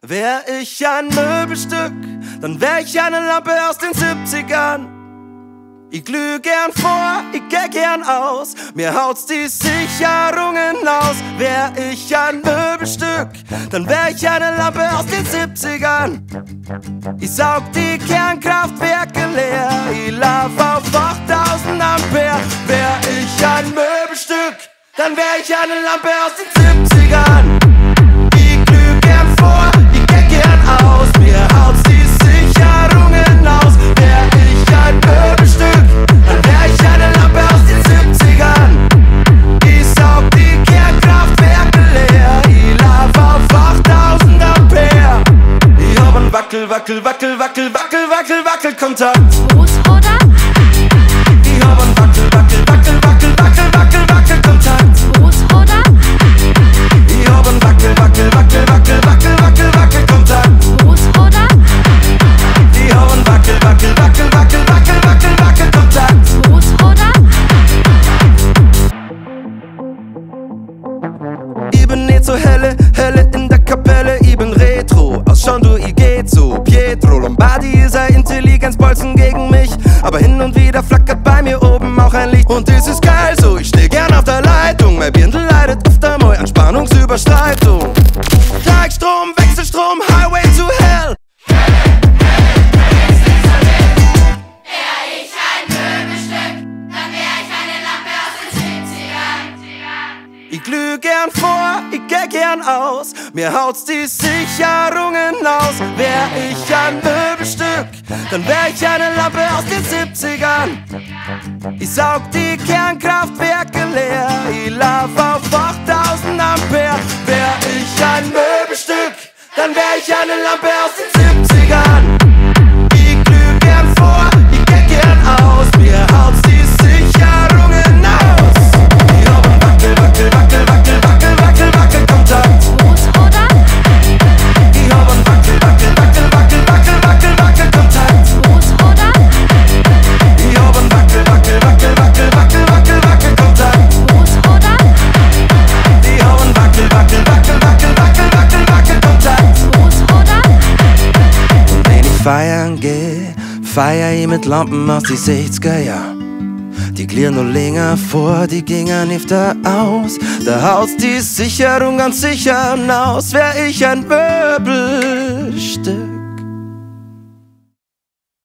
Wär ich ein Möbelstück, dann wär ich eine Lampe aus den 70ern. Ich glüh gern vor, ich geh gern aus, mir haut's die Sicherungen aus. Wär ich ein Möbelstück, dann wär ich eine Lampe aus den 70ern. Ich saug die Kernkraftwerke leer, ich lauf auf 8000 Ampere. Wär ich ein Möbelstück, dann wär ich eine Lampe aus den 70ern. Ich glüh gern vor, ich geh gern aus, mir haut's die Sicherungen aus. Wär ich ein Möbelstück, dann wär ich eine Lampe aus den 70ern. Ich saug die Kernkraftwerke leer, ich lauf auf 8000 Ampere. Ich hab einen Wackelkontakt. Fußroder, Ich hab einen Wackelkontakt. Fußroder, Ich hab einen Wackelkontakt. Fußroder, Ich hab einen Wackelkontakt. Fußroder. Ich bin nicht so helle in der Kapelle, ich bin Retro, aus schon du, ich geht so. Pietro Lombardi ist ein Intelligenzbolzen gegen mich, aber hin und wieder flackert bei mir oben auch ein Licht. Und das ist geil so, ich steh gern auf der Leitung, mein Birndl leidet öfter mal an Spannungsüberschreitung. Gleichstrom, Wechselstrom, Highway to Hell. Wär ich ein Möbelstück, dann wär ich eine Lampe aus den 70ern. Ich glüh gern vor, ich geh gern aus, mir haut's die Sicherungen aus. Wär ich ein Möbelstück, dann wär ich eine Lampe aus den 70ern. Ich saug die Kernkraftwerke leer, ich lauf auf 8000 Ampere. Wär ich ein Möbelstück, dann wär ich eine Lampe aus den 70ern. Ich glüh gern vor, ich geh gern aus, mir haut's die Sicherungen aus. Ich hab einen Wackelkontakt. Fußroder, Ich hab einen Wackelkontakt. Fußroder, Ich hab einen Wackelkontakt. Fußroder, Ich hab einen Wackelkontakt. Fußroder. Und wenn ich feiern geh, feier ich mit Lampen aus die 60er Jahr. Die glieren noch länger vor, die gingen öfter aus. Da haut's die Sicherung ganz sicher aus. Wär ich ein Möbelstück,